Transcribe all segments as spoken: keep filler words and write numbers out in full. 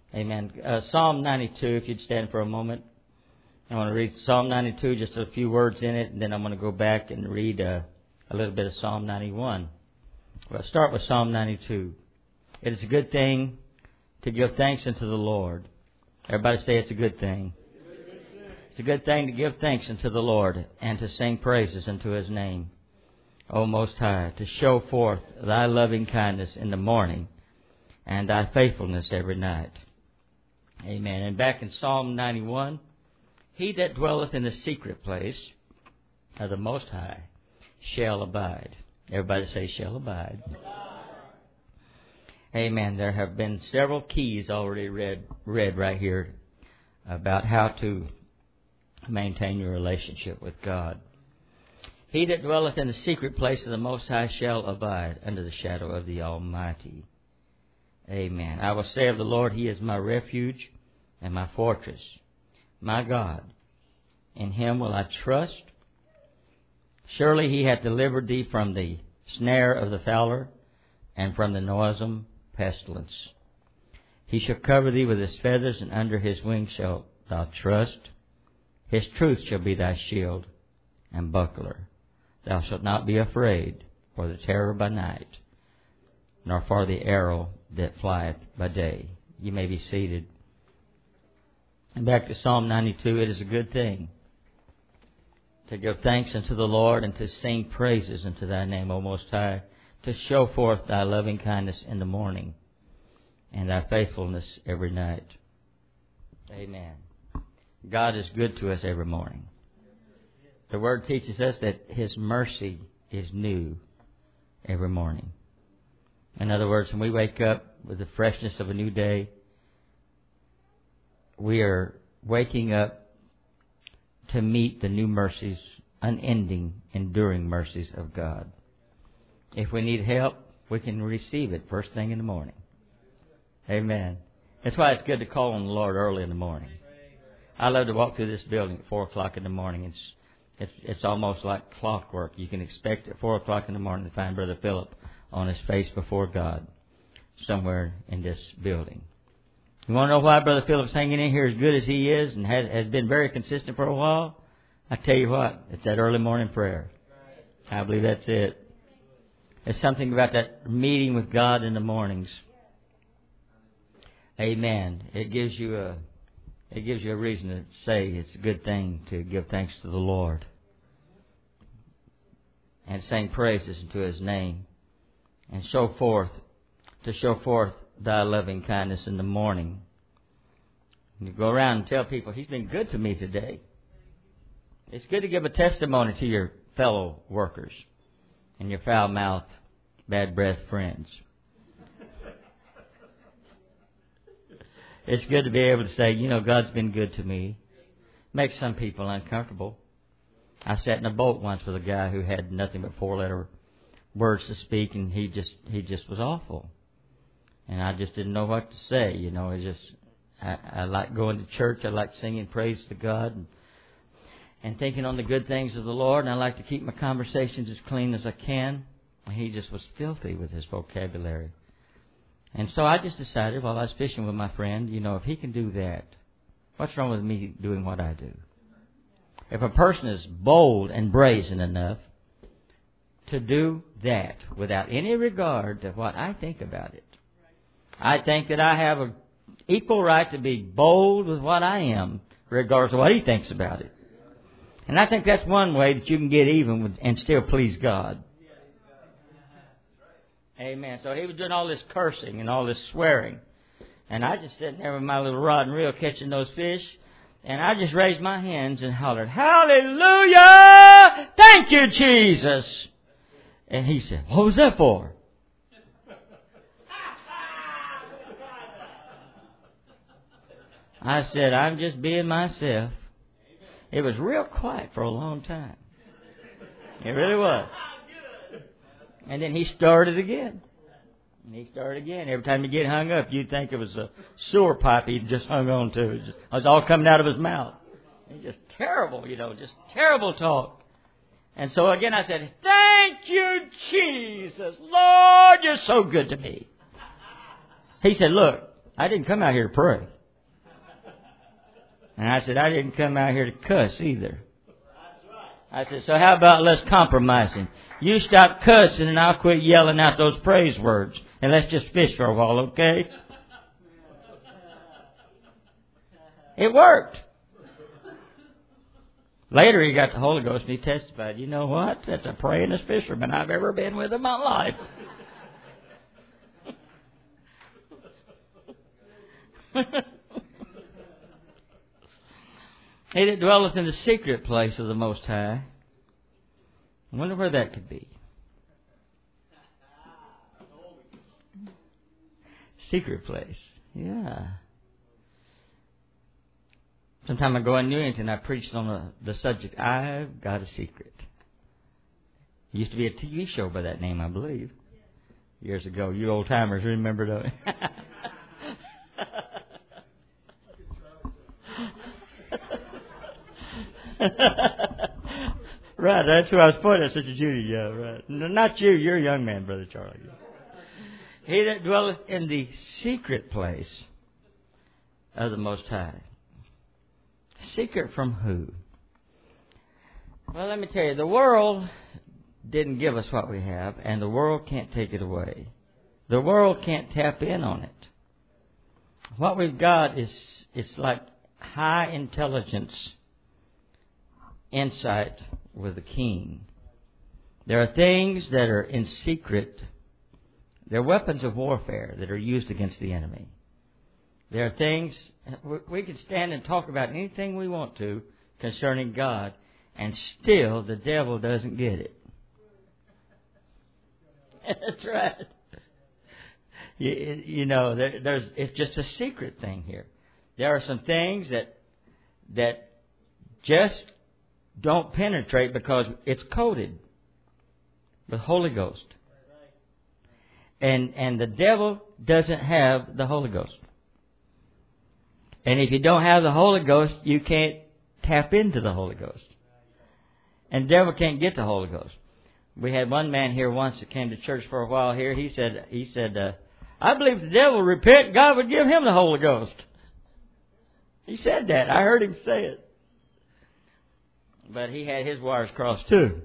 Amen. Uh, Psalm ninety-two, if you'd stand for a moment. I want to read Psalm ninety-two, just a few words in it, and then I'm going to go back and read uh, a little bit of Psalm ninety-one. Well, I'll start with Psalm ninety-two. It is a good thing to give thanks unto the Lord. Everybody say it's a good thing. It's a good thing to give thanks unto the Lord and to sing praises unto His name, O Most High, to show forth Thy loving kindness in the morning and Thy faithfulness every night. Amen. And back in Psalm ninety-one, He that dwelleth in the secret place of the Most High shall abide. Everybody say shall abide. Amen. There have been several keys already read, read right here about how to maintain your relationship with God. He that dwelleth in the secret place of the Most High shall abide under the shadow of the Almighty. Amen. I will say of the Lord, He is my refuge and my fortress, my God. In Him will I trust. Surely He hath delivered thee from the snare of the fowler and from the noisome pestilence. He shall cover thee with His feathers, and under His wings shalt thou trust. His truth shall be thy shield and buckler. Thou shalt not be afraid for the terror by night, nor for the arrow that flieth by day. You may be seated. And back to Psalm ninety-two, it is a good thing to give thanks unto the Lord and to sing praises unto Thy name, O Most High, to show forth Thy loving kindness in the morning and Thy faithfulness every night. Amen. God is good to us every morning. The Word teaches us that His mercy is new every morning. In other words, when we wake up with the freshness of a new day, we are waking up to meet the new mercies, unending, enduring mercies of God. If we need help, we can receive it first thing in the morning. Amen. That's why it's good to call on the Lord early in the morning. I love to walk through this building at four o'clock in the morning. It's it's it's almost like clockwork. You can expect at four o'clock in the morning to find Brother Philip on his face before God somewhere in this building. You want to know why Brother Philip's hanging in here as good as he is and has, has been very consistent for a while? I tell you what, it's that early morning prayer. I believe that's it. There's something about that meeting with God in the mornings. Amen. It gives you a it gives you a reason to say it's a good thing to give thanks to the Lord and sing praises unto His name and show forth to show forth Thy loving kindness in the morning. And you go around and tell people, He's been good to me today. It's good to give a testimony to your fellow workers and your foul-mouthed, bad-breathed friends. It's good to be able to say, you know, God's been good to me. Makes some people uncomfortable. I sat in a boat once with a guy who had nothing but four-letter words to speak, and he just he just was awful. And I just didn't know what to say. You know, it just I, I like going to church. I like singing praise to God and, and thinking on the good things of the Lord. And I like to keep my conversations as clean as I can. And he just was filthy with his vocabulary. And so I just decided while I was fishing with my friend, you know, if he can do that, what's wrong with me doing what I do? If a person is bold and brazen enough to do that without any regard to what I think about it, I think that I have an equal right to be bold with what I am, regardless of what he thinks about it. And I think that's one way that you can get even with, and still please God. Amen. So he was doing all this cursing and all this swearing. And I just sitting there with my little rod and reel catching those fish. And I just raised my hands and hollered, "Hallelujah! Thank you, Jesus!" And he said, "What was that for?" I said, "I'm just being myself." It was real quiet for a long time. It really was. And then he started again. And he started again. Every time he get hung up, you'd think it was a sewer pipe he'd just hung on to. It was all coming out of his mouth. It's just terrible, you know, just terrible talk. And so again I said, "Thank you, Jesus. Lord, you're so good to me." He said, "Look, I didn't come out here to pray. And I said, I didn't come out here to cuss either. I said, so how about less compromising? You stop cussing and I'll quit yelling out those praise words. And let's just fish for a while, okay? It worked. Later he got the Holy Ghost and he testified, you know what? That's the prayingest fisherman I've ever been with in my life. He that dwelleth in the secret place of the Most High. I wonder where that could be. Secret place. Yeah. Sometime ago in Newington, I preached on the, the subject, I've Got a Secret. It used to be a T V show by that name, I believe. Years ago. You old timers remember that? Right, that's who I was pointing at, Sister Judy. Yeah, right. No, not you, you're a young man, Brother Charlie. He that dwelleth in the secret place of the Most High. Secret from who? Well, let me tell you, the world didn't give us what we have, and the world can't take it away. The world can't tap in on it. What we've got is, it's like high intelligence insight with the King. There are things that are in secret. They're weapons of warfare that are used against the enemy. There are things, we can stand and talk about anything we want to concerning God, and still the devil doesn't get it. That's right. You, you know, there, there's it's just a secret thing here. There are some things that that just don't penetrate because it's coated with Holy Ghost. And and the devil doesn't have the Holy Ghost. And if you don't have the Holy Ghost, you can't tap into the Holy Ghost. And the devil can't get the Holy Ghost. We had one man here once that came to church for a while here. He said, he said, uh, I believe if the devil would repent, God would give him the Holy Ghost. He said that. I heard him say it. But he had his wires crossed too.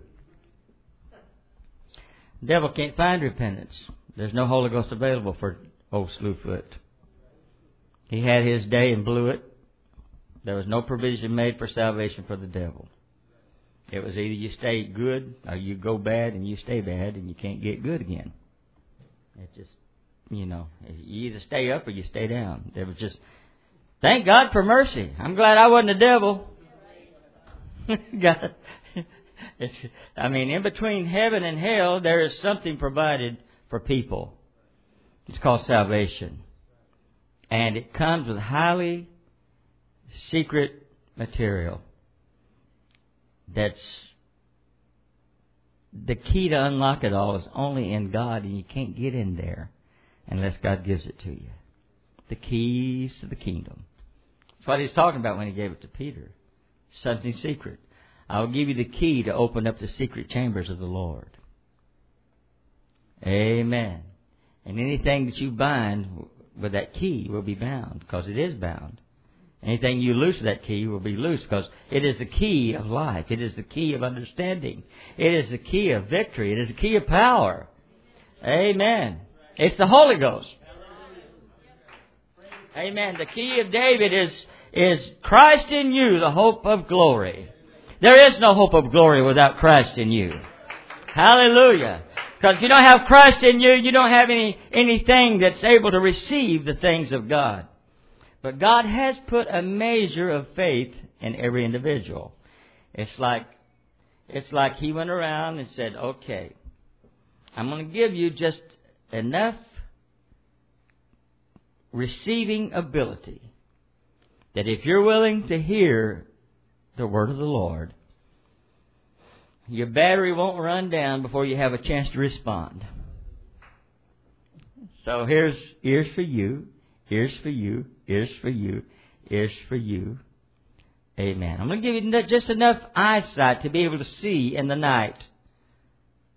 The devil can't find repentance. There's no Holy Ghost available for old Slewfoot. He had his day and blew it. There was no provision made for salvation for the devil. It was either you stay good or you go bad and you stay bad and you can't get good again. It just, you know, you either stay up or you stay down. There was just, thank God for mercy. I'm glad I wasn't the devil. God, I mean, in between heaven and hell, there is something provided for people. It's called salvation. And it comes with highly secret material. That's the key to unlock it all is only in God, and you can't get in there unless God gives it to you. The keys to the kingdom. That's what he's talking about when he gave it to Peter. Something secret. I will give you the key to open up the secret chambers of the Lord. Amen. And anything that you bind with that key will be bound, because it is bound. Anything you loose with that key will be loose, because it is the key of life. It is the key of understanding. It is the key of victory. It is the key of power. Amen. It's the Holy Ghost. Amen. The key of David is, is Christ in you, the hope of glory. There is no hope of glory without Christ in you. Hallelujah. Because if you don't have Christ in you, you don't have any anything that's able to receive the things of God. But God has put a measure of faith in every individual. It's like, it's like He went around and said, okay, I'm going to give you just enough receiving ability that if you're willing to hear the word of the Lord, your battery won't run down before you have a chance to respond. So here's ears for you, ears for you, ears for you, ears for you. Amen. I'm going to give you just enough eyesight to be able to see in the night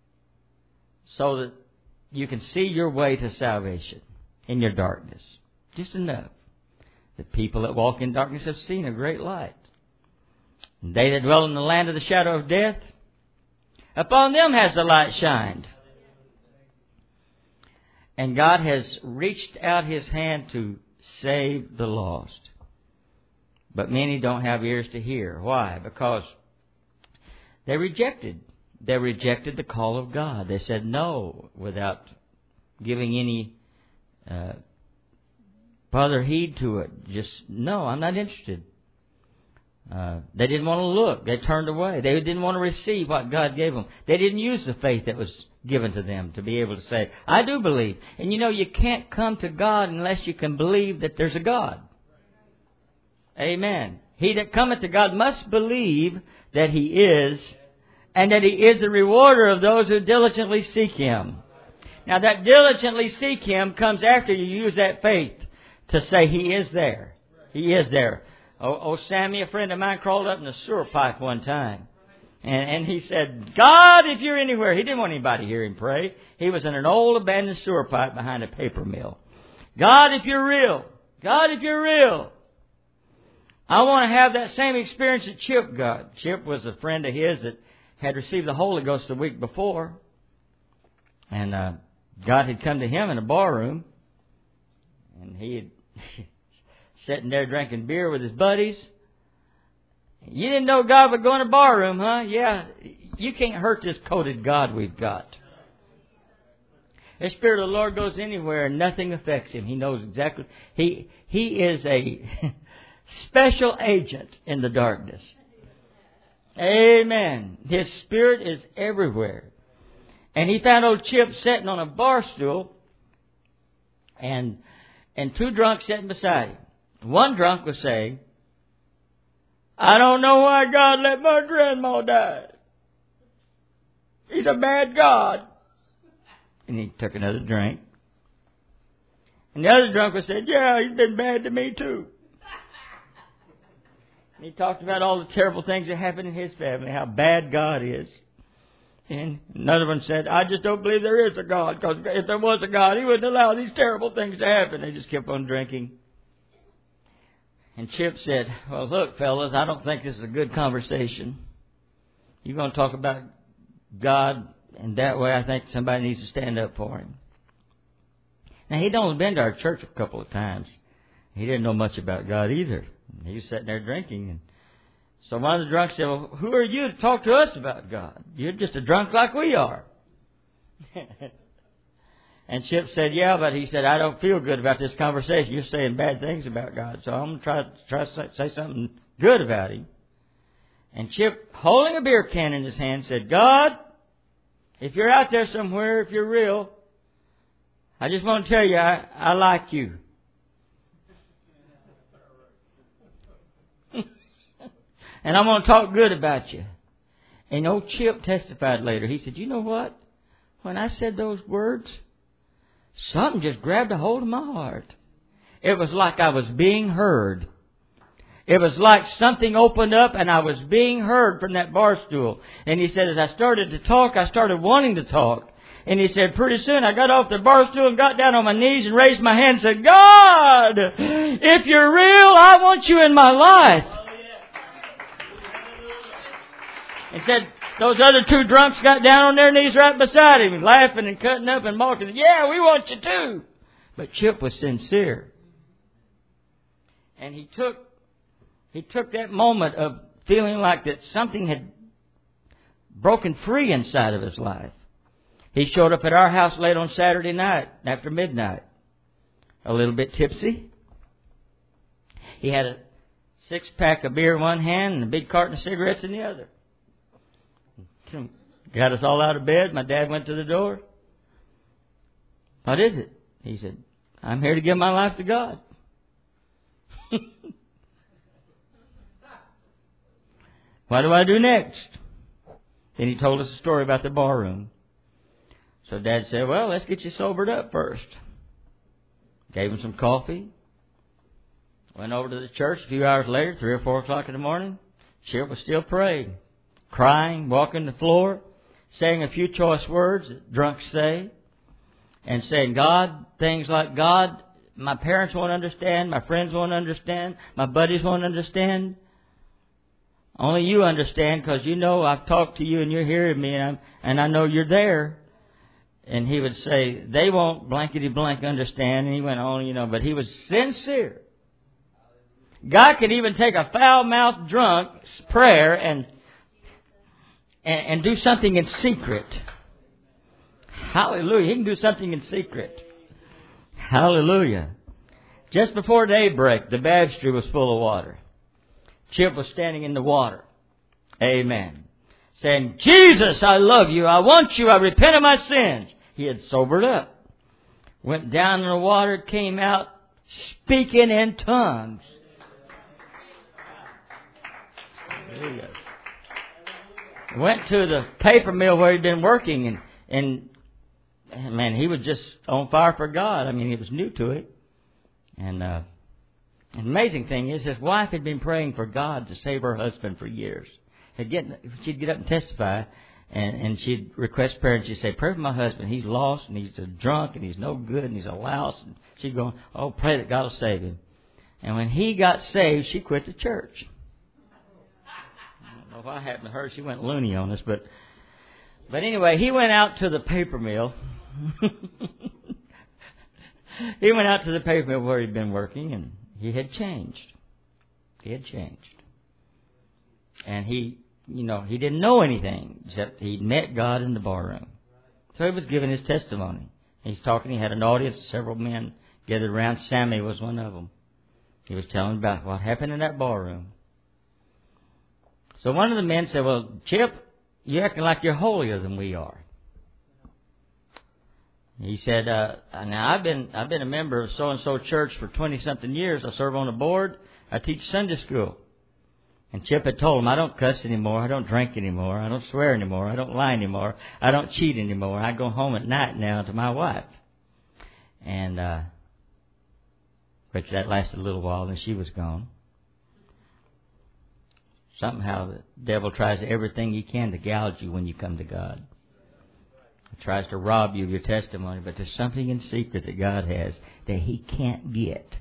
so that you can see your way to salvation in your darkness. Just enough. The people that walk in darkness have seen a great light. And they that dwell in the land of the shadow of death, upon them has the light shined. And God has reached out His hand to save the lost. But many don't have ears to hear. Why? Because they rejected. They rejected the call of God. They said no without giving any uh, further heed to it. Just, no, I'm not interested. Uh, they didn't want to look. They turned away. They didn't want to receive what God gave them. They didn't use the faith that was given to them to be able to say, I do believe. And you know, you can't come to God unless you can believe that there's a God. Amen. He that cometh to God must believe that He is, and that He is a rewarder of those who diligently seek Him. Now that diligently seek Him comes after you use that faith to say He is there. He is there. Oh, oh, Sammy, a friend of mine, crawled up in a sewer pipe one time. And, and he said, God, if you're anywhere. He didn't want anybody to hear him pray. He was in an old abandoned sewer pipe behind a paper mill. God, if you're real. God, if you're real. I want to have that same experience that Chip got. Chip was a friend of his that had received the Holy Ghost the week before. And uh, God had come to him in a bar room. And he had sitting there drinking beer with his buddies. You didn't know God would go in a bar room, huh? Yeah, you can't hurt this coated God we've got. The Spirit of the Lord goes anywhere and nothing affects Him. He knows exactly. He, he is a special agent in the darkness. Amen. His Spirit is everywhere. And he found old Chip sitting on a bar stool and, and two drunks sitting beside him. One drunk was saying, I don't know why God let my grandma die. He's a bad God. And he took another drink. And the other drunk was saying, yeah, he's been bad to me too. And he talked about all the terrible things that happened in his family, how bad God is. And another one said, I just don't believe there is a God, because if there was a God, He wouldn't allow these terrible things to happen. They just kept on drinking. And Chip said, well, look, fellas, I don't think this is a good conversation. You're going to talk about God, and that way I think somebody needs to stand up for Him. Now, he'd only been to our church a couple of times. He didn't know much about God either. He was sitting there drinking. And so one of the drunks said, well, who are you to talk to us about God? You're just a drunk like we are. And Chip said, yeah, but he said, I don't feel good about this conversation. You're saying bad things about God, so I'm going to try, try to say something good about Him. And Chip, holding a beer can in his hand, said, God, if you're out there somewhere, if you're real, I just want to tell you, I, I like you. And I'm going to talk good about you. And old Chip testified later. He said, you know what? When I said those words, something just grabbed a hold of my heart. It was like I was being heard. It was like something opened up and I was being heard from that bar stool. And he said, as I started to talk, I started wanting to talk. And he said, pretty soon I got off the bar stool and got down on my knees and raised my hand and said, God, if you're real, I want you in my life. And said, those other two drunks got down on their knees right beside him, laughing and cutting up and mocking. Yeah, we want you too. But Chip was sincere. And he took, he took that moment of feeling like that something had broken free inside of his life. He showed up at our house late on Saturday night, after midnight, a little bit tipsy. He had a six-pack of beer in one hand and a big carton of cigarettes in the other. Got us all out of bed. My dad went to the door. What is it? He said, I'm here to give my life to God. What do I do next? Then he told us a story about the bar room. So Dad said, well, let's get you sobered up first. Gave him some coffee. Went over to the church a few hours later, three or four o'clock in the morning. Chip was still praying, crying, walking the floor, saying a few choice words that drunks say, and saying God, things like, God, my parents won't understand. My friends won't understand. My buddies won't understand. Only you understand, because you know I've talked to you and you're hearing me, and, I'm, and I know you're there. And he would say, they won't blankety blank understand. And he went on, you know, but he was sincere. God could even take a foul-mouthed drunk's prayer and, and and do something in secret. Hallelujah. He can do something in secret. Hallelujah. Just before daybreak, the baptistry was full of water. Chip was standing in the water. Amen. Saying, Jesus, I love you. I want you. I repent of my sins. He had sobered up. Went down in the water, came out speaking in tongues. Hallelujah. Went to the paper mill where he'd been working, and, and man, he was just on fire for God. I mean, he was new to it. And, uh, the amazing thing is, his wife had been praying for God to save her husband for years. She'd get, she'd get up and testify, and, and she'd request prayer, and she'd say, pray for my husband. He's lost, and he's a drunk, and he's no good, and he's a louse. And she'd go, oh, pray that God will save him. And when he got saved, she quit the church. I don't know what happened to her. She went loony on us, but but anyway, he went out to the paper mill. He went out to the paper mill where he'd been working, and he had changed. He had changed. And he, you know, he didn't know anything except he'd met God in the barroom. So he was giving his testimony. He's talking. He had an audience. Several men gathered around. Sammy was one of them. He was telling about what happened in that barroom. So one of the men said, well, Chip, you're acting like you're holier than we are. He said, uh, now I've been, I've been a member of so-and-so church for twenty-something years. I serve on the board. I teach Sunday school. And Chip had told him, I don't cuss anymore. I don't drink anymore. I don't swear anymore. I don't lie anymore. I don't cheat anymore. I go home at night now to my wife. And, uh, which that lasted a little while, and she was gone. Somehow the devil tries everything he can to gouge you when you come to God. He tries to rob you of your testimony, but there's something in secret that God has that he can't get.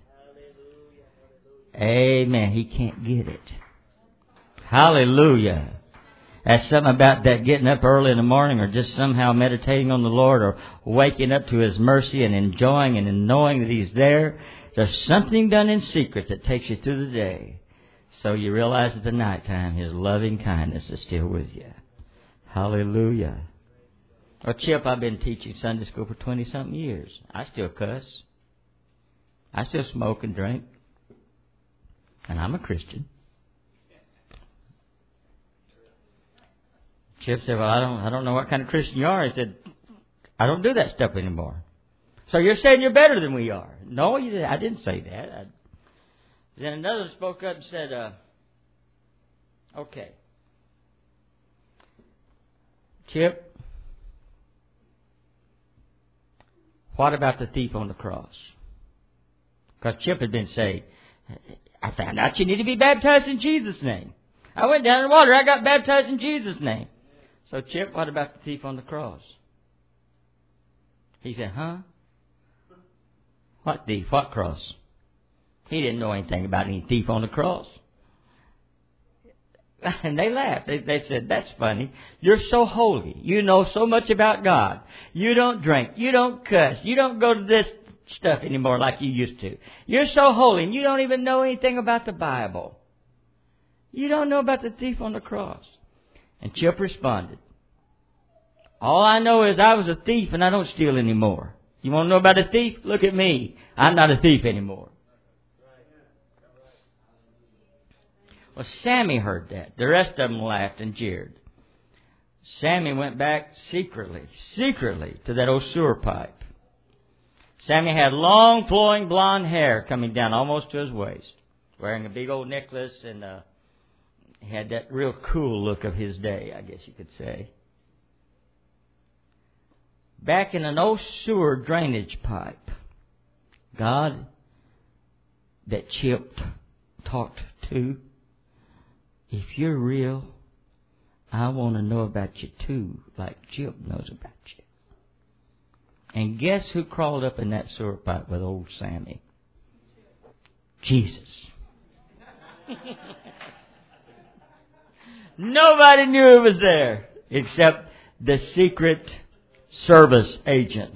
Amen. He can't get it. Hallelujah. That's something about that getting up early in the morning, or just somehow meditating on the Lord, or waking up to His mercy and enjoying and knowing that He's there. There's something done in secret that takes you through the day. So you realize at the nighttime His loving kindness is still with you. Hallelujah. Well, Chip, I've been teaching Sunday school for twenty-something years. I still cuss. I still smoke and drink. And I'm a Christian. Chip said, well, I don't, I don't know what kind of Christian you are. He said, I don't do that stuff anymore. So you're saying you're better than we are. No, you didn't. I didn't say that. I, then another spoke up and said, uh, okay. Chip, what about the thief on the cross? Because Chip had been saved. I found out you need to be baptized in Jesus' name. I went down in the water. I got baptized in Jesus' name. So, Chip, what about the thief on the cross? He said, huh? What thief? What cross? He didn't know anything about any thief on the cross. And they laughed. They, they said, that's funny. You're so holy. You know so much about God. You don't drink. You don't cuss. You don't go to this stuff anymore like you used to. You're so holy, and you don't even know anything about the Bible. You don't know about the thief on the cross. And Chip responded, all I know is I was a thief and I don't steal anymore. You want to know about a thief? Look at me. I'm not a thief anymore. Well, Sammy heard that. The rest of them laughed and jeered. Sammy went back secretly, secretly to that old sewer pipe. Sammy had long, flowing blonde hair coming down almost to his waist, wearing a big old necklace, and uh, he had that real cool look of his day, I guess you could say. Back in an old sewer drainage pipe, God that Chip talked to, if you're real, I want to know about you too, like Chip knows about you. And guess who crawled up in that sewer pipe with old Sammy? Jesus. Nobody knew it was there except the secret service agent.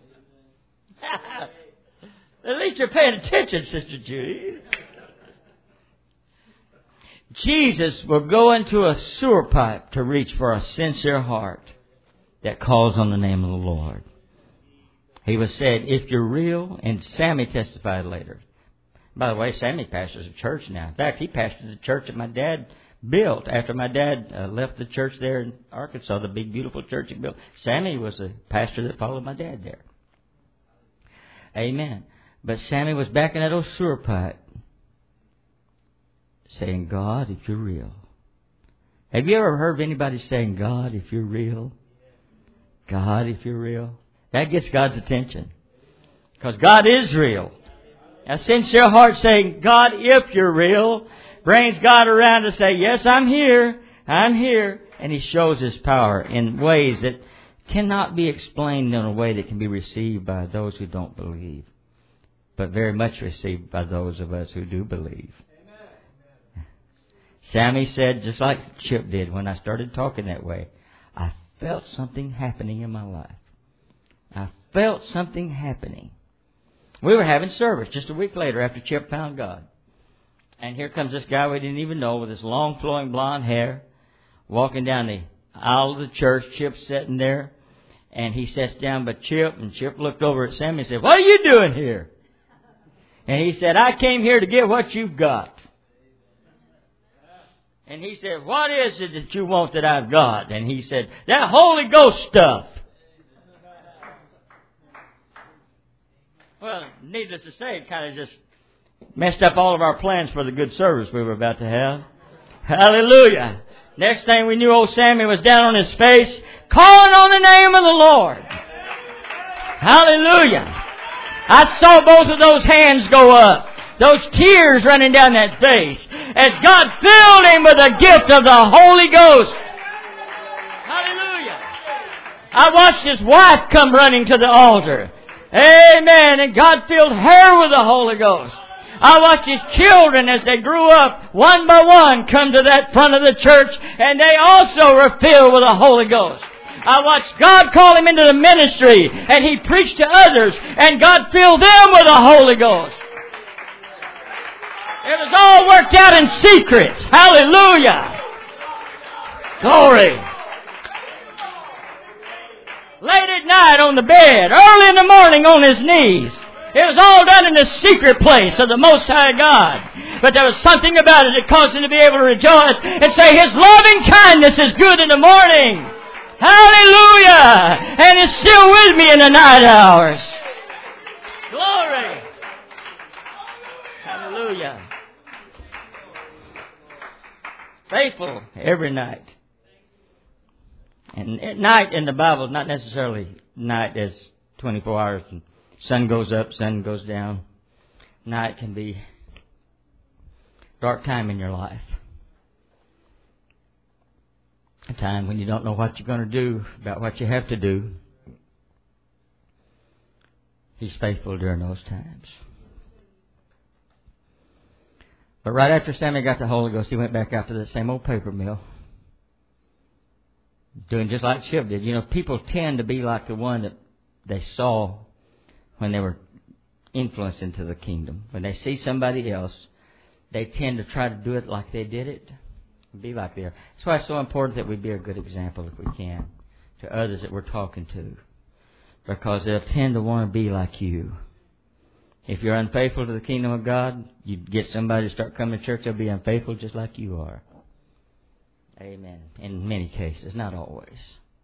At least you're paying attention, Sister Judy. Jesus will go into a sewer pipe to reach for a sincere heart that calls on the name of the Lord. He was said, if you're real, and Sammy testified later. By the way, Sammy pastors a church now. In fact, he pastored the church that my dad built after my dad uh, left the church there in Arkansas, the big, beautiful church he built. Sammy was a pastor that followed my dad there. Amen. But Sammy was back in that old sewer pipe saying, God, if you're real. Have you ever heard of anybody saying, God, if you're real? God, if you're real? That gets God's attention. Because God is real. A sincere heart saying, God, if you're real, brings God around to say, yes, I'm here. I'm here. And He shows His power in ways that cannot be explained in a way that can be received by those who don't believe, but very much received by those of us who do believe. Amen. Sammy said, just like Chip did when I started talking that way, I felt something happening in my life. I felt something happening. We were having service just a week later after Chip found God. And here comes this guy we didn't even know with his long flowing blonde hair, walking down the aisle of the church. Chip's sitting there. And he sits down by Chip, and Chip looked over at Sammy and said, what are you doing here? And he said, I came here to get what you've got. And he said, what is it that you want that I've got? And he said, that Holy Ghost stuff. Well, needless to say, it kind of just messed up all of our plans for the good service we were about to have. Hallelujah. Next thing we knew, old Sammy was down on his face, calling on the name of the Lord. Hallelujah. I saw both of those hands go up. Those tears running down that face. As God filled him with the gift of the Holy Ghost. Hallelujah. I watched his wife come running to the altar. Amen. And God filled her with the Holy Ghost. I watched his children as they grew up, one by one, come to that front of the church, and they also were filled with the Holy Ghost. I watched God call him into the ministry, and he preached to others, and God filled them with the Holy Ghost. It was all worked out in secret. Hallelujah. Glory. Late at night on the bed, early in the morning on his knees. It was all done in the secret place of the Most High God. But there was something about it that caused him to be able to rejoice and say, His loving kindness is good in the morning. Hallelujah! And is still with me in the night hours. Glory! Hallelujah. Faithful every night. And at night in the Bible is not necessarily night as twenty-four hours. And sun goes up, sun goes down. Night can be dark time in your life. A time when you don't know what you're going to do about what you have to do. He's faithful during those times. But right after Sammy got the Holy Ghost, he went back out to the same old paper mill. Doing just like Chip did. You know, people tend to be like the one that they saw when they were influenced into the kingdom. When they see somebody else, they tend to try to do it like they did it. Be like they are. That's why it's so important that we be a good example, if we can, to others that we're talking to. Because they'll tend to want to be like you. If you're unfaithful to the kingdom of God, you get somebody to start coming to church, they'll be unfaithful just like you are. Amen. In many cases, not always.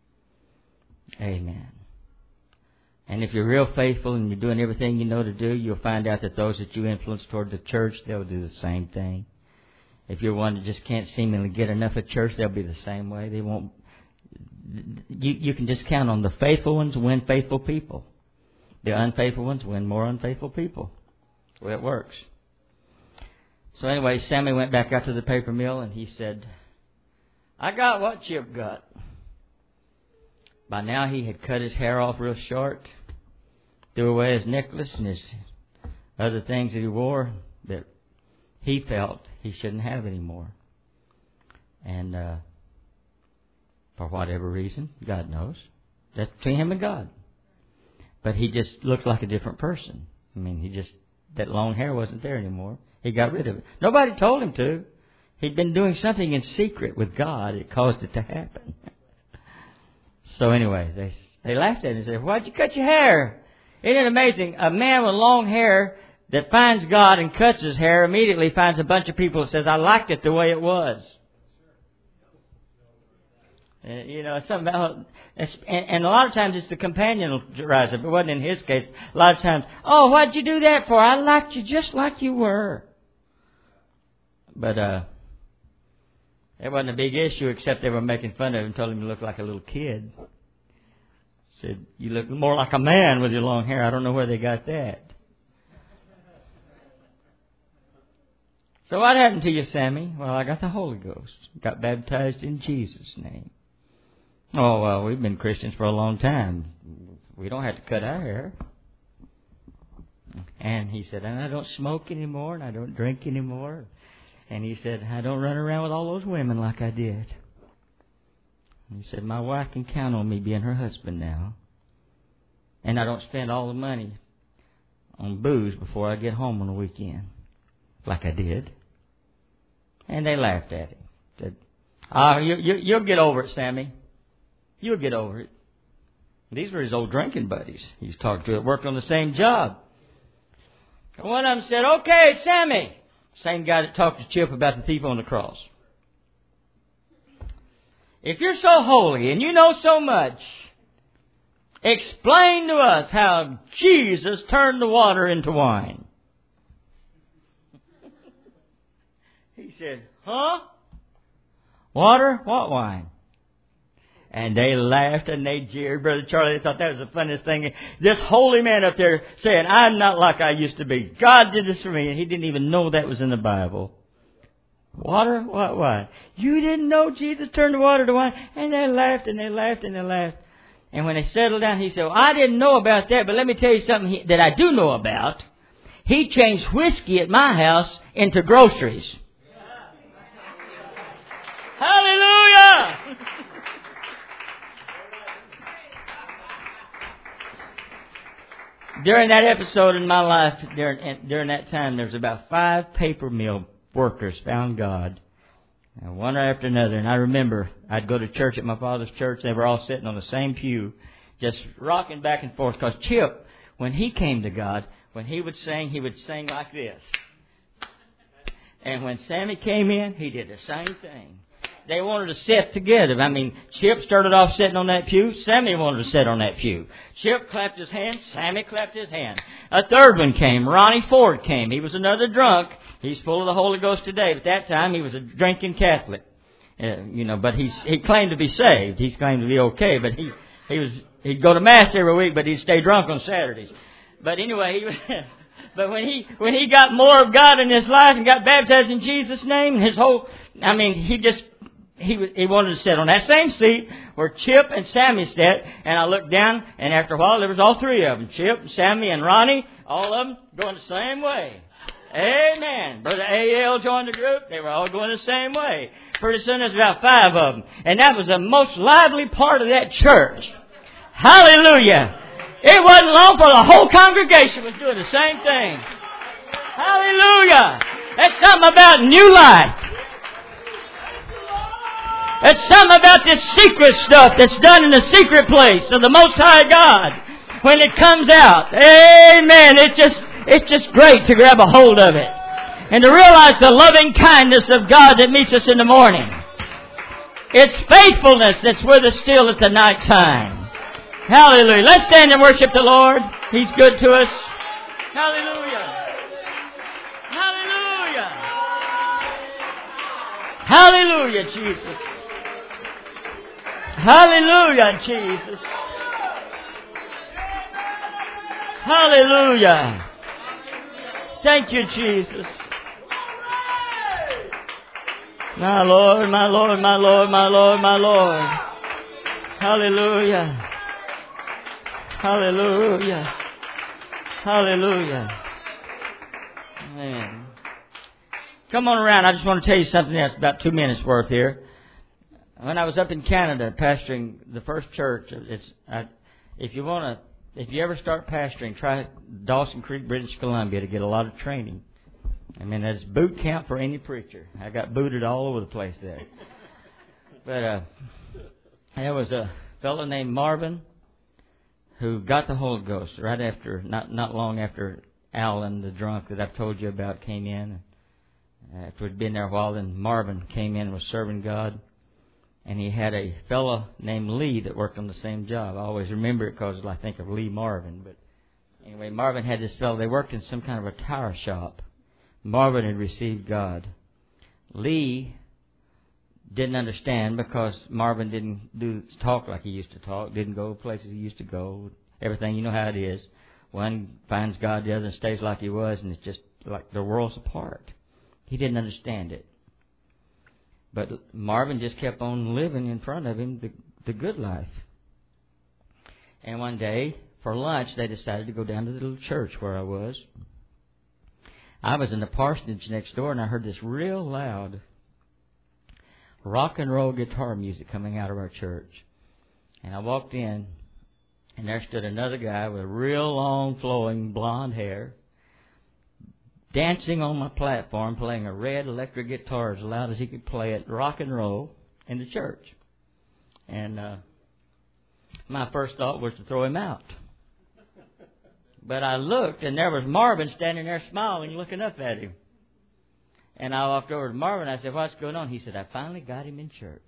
Amen. And if you're real faithful and you're doing everything you know to do, you'll find out that those that you influence toward the church, they'll do the same thing. If you're one that just can't seemingly get enough at church, they'll be the same way. They won't. You, you can just count on the faithful ones win faithful people. The unfaithful ones win more unfaithful people. That's the way it works. So anyway, Sammy went back out to the paper mill and he said, I got what Chip got. By now he had cut his hair off real short. threw away his necklace and his other things that he wore that he felt he shouldn't have anymore. And uh, for whatever reason, God knows. That's between him and God. But he just looked like a different person. I mean, he just, that long hair wasn't there anymore. He got rid of it. Nobody told him to. He'd been doing something in secret with God. It caused it to happen. So anyway, they they laughed at him and said, "Why'd you cut your hair?" Isn't it amazing? A man with long hair that finds God and cuts his hair immediately finds a bunch of people that says, "I liked it the way it was." Uh, you know, something about, and, and a lot of times it's the companion who rise up. It wasn't in his case. A lot of times, "Oh, what'd you do that for? I liked you just like you were." But uh, it wasn't a big issue, except they were making fun of him and told him he looked like a little kid. Said, "You look more like a man with your long hair." I don't know where they got that. So what happened to you, Sammy? Well, I got the Holy Ghost. Got baptized in Jesus' name. Oh, well, we've been Christians for a long time. We don't have to cut our hair. And he said, "And I don't smoke anymore, and I don't drink anymore." And he said, "I don't run around with all those women like I did." And he said, "My wife can count on me being her husband now. And I don't spend all the money on booze before I get home on the weekend like I did." And they laughed at him. Said, "Ah, you, you, you'll get over it, Sammy. You'll get over it." These were his old drinking buddies he was talking to that worked on the same job. And one of them said, "Okay, Sammy." Same guy that talked to Chip about the thief on the cross. "If you're so holy and you know so much, explain to us how Jesus turned the water into wine." He said, "Huh? Water? What wine?" And they laughed and they jeered. Brother Charlie, they thought that was the funniest thing. This holy man up there saying, "I'm not like I used to be. God did this for me." And he didn't even know that was in the Bible. Water? What wine? You didn't know Jesus turned the water to wine? And they laughed and they laughed and they laughed. And when they settled down, he said, "Well, I didn't know about that, but let me tell you something he, that I do know about. He changed whiskey at my house into groceries." Hallelujah! During that episode in my life, during, during that time, there was about five paper mill workers found God, and one after another. And I remember I'd go to church at my father's church. They were all sitting on the same pew, just rocking back and forth. Because Chip, when he came to God, when he would sing, he would sing like this. And when Sammy came in, he did the same thing. They wanted to sit together. I mean, Chip started off sitting on that pew. Sammy wanted to sit on that pew. Chip clapped his hands. Sammy clapped his hand. A third one came. Ronnie Ford came. He was another drunk. He's full of the Holy Ghost today. But at that time, he was a drinking Catholic. Uh, you know, but he's, he claimed to be saved. He claimed to be okay. But he, he was, he'd go to Mass every week, but he'd stay drunk on Saturdays. But anyway, he was... But when he when he got more of God in his life and got baptized in Jesus' name, his whole... I mean, he just... He he wanted to sit on that same seat where Chip and Sammy sat, and I looked down, and after a while there was all three of them, Chip, Sammy, and Ronnie, all of them going the same way. Amen. Brother A L joined the group. They were all going the same way. Pretty soon there's about five of them, and that was the most lively part of that church. Hallelujah. It wasn't long for the whole congregation was doing the same thing. Hallelujah. That's something about new life. There's something about this secret stuff that's done in the secret place of the Most High God. When it comes out, amen, it's just, it's just great to grab a hold of it. And to realize the loving kindness of God that meets us in the morning. It's faithfulness that's with us still at the night time. Hallelujah. Let's stand and worship the Lord. He's good to us. Hallelujah. Hallelujah. Hallelujah, Jesus. Hallelujah, Jesus. Hallelujah. Thank you, Jesus. My Lord, my Lord, my Lord, my Lord, my Lord. Hallelujah. Hallelujah. Hallelujah. Amen. Come on around. I just want to tell you something else, about two minutes worth here. When I was up in Canada pastoring the first church, it's I, if you want to, if you ever start pastoring, try Dawson Creek, British Columbia, to get a lot of training. I mean, that's boot camp for any preacher. I got booted all over the place there. But uh, there was a fellow named Marvin who got the Holy Ghost right after, not not long after Alan, the drunk that I've told you about, came in. After we'd been there a while, then Marvin came in and was serving God. And he had a fellow named Lee that worked on the same job. I always remember it because I think of Lee Marvin. But anyway, Marvin had this fellow. They worked in some kind of a tire shop. Marvin had received God. Lee didn't understand because Marvin didn't do talk like he used to talk, didn't go places he used to go. Everything, you know how it is. One finds God, the other stays like he was, and it's just like the world's apart. He didn't understand it. But Marvin just kept on living in front of him the, the good life. And one day, for lunch, they decided to go down to the little church where I was. I was in the parsonage next door, and I heard this real loud rock and roll guitar music coming out of our church. And I walked in, and there stood another guy with real long, flowing blonde hair, dancing on my platform, playing a red electric guitar as loud as he could play it, rock and roll, in the church. And uh, my first thought was to throw him out. But I looked, and there was Marvin standing there smiling, looking up at him. And I walked over to Marvin, I said, "What's going on?" He said, "I finally got him in church."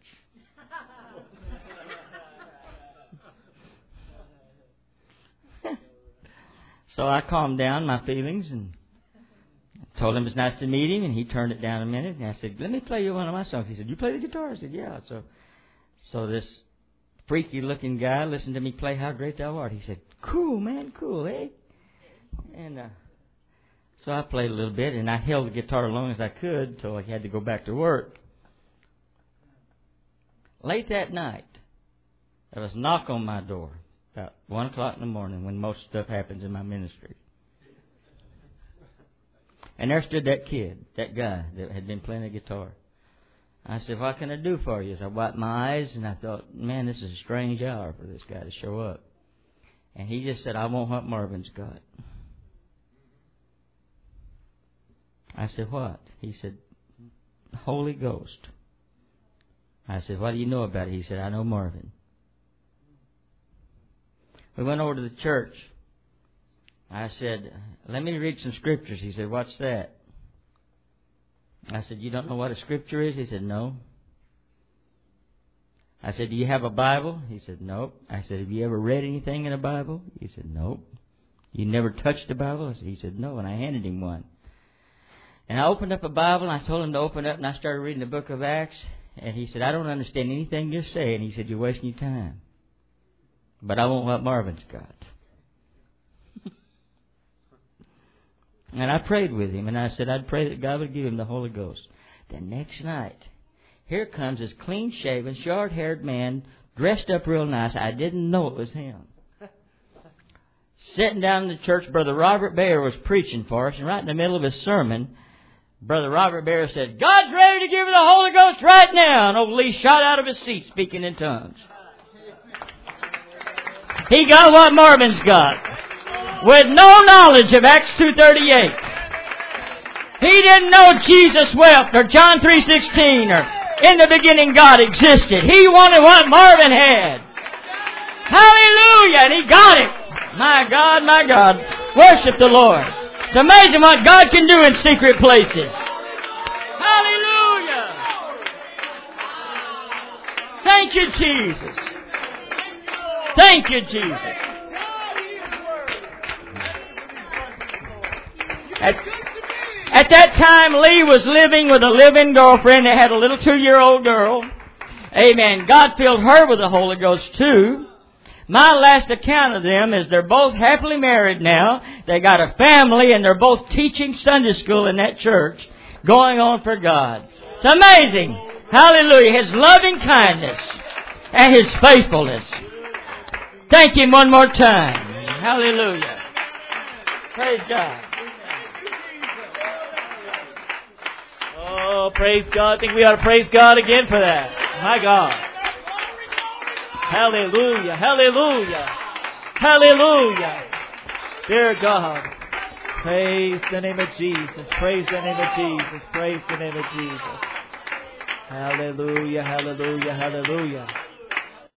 So I calmed down my feelings and told him it's nice to meet him, and he turned it down a minute. And I said, "Let me play you one of my songs." He said, "You play the guitar?" I said, "Yeah." So so this freaky-looking guy listened to me play "How Great Thou Art." He said, "Cool, man, cool, eh?" And uh, so I played a little bit, and I held the guitar as long as I could until I had to go back to work. Late that night, there was a knock on my door about one o'clock in the morning, when most stuff happens in my ministry. And there stood that kid, that guy that had been playing the guitar. I said, "What can I do for you?" So I wiped my eyes, and I thought, man, this is a strange hour for this guy to show up. And he just said, "I want what Marvin's got." I said, "What?" He said, "Holy Ghost." I said, "What do you know about it?" He said, "I know Marvin." We went over to the church. I said, "Let me read some scriptures." He said, "What's that?" I said, "You don't know what a scripture is?" He said, "No." I said, "Do you have a Bible?" He said, "Nope." I said, "Have you ever read anything in a Bible?" He said, "Nope." "You never touched the Bible?" He said, "No," and I handed him one. And I opened up a Bible, and I told him to open up, and I started reading the book of Acts. And he said, "I don't understand anything you're saying." He said, "You're wasting your time. But I want what Marvin's got." And I prayed with him, and I said I'd pray that God would give him the Holy Ghost. The next night, here comes this clean-shaven, short-haired man, dressed up real nice. I didn't know it was him. Sitting down in the church, Brother Robert Bayer was preaching for us, and right in the middle of his sermon, Brother Robert Bayer said, "God's ready to give you the Holy Ghost right now." And old Lee shot out of his seat speaking in tongues. He got what Marvin's got, with no knowledge of Acts two thirty-eight. He didn't know Jesus wept, or John three sixteen, or in the beginning God existed. He wanted what Marvin had. Hallelujah! And he got it. My God, my God. Worship the Lord. It's amazing what God can do in secret places. Hallelujah! Thank you, Jesus. Thank you, Jesus. At, at that time, Lee was living with a live-in girlfriend that had a little two-year-old girl. Amen. God filled her with the Holy Ghost, too. My last account of them is they're both happily married now. They got a family, and they're both teaching Sunday school in that church, going on for God. It's amazing. Hallelujah. His loving kindness and His faithfulness. Thank Him one more time. Hallelujah. Praise God. Oh, praise God. I think we ought to praise God again for that. My God. Hallelujah. Hallelujah. Hallelujah. Dear God. Praise the name of Jesus. Praise the name of Jesus. Praise the name of Jesus. Hallelujah. Hallelujah. Hallelujah.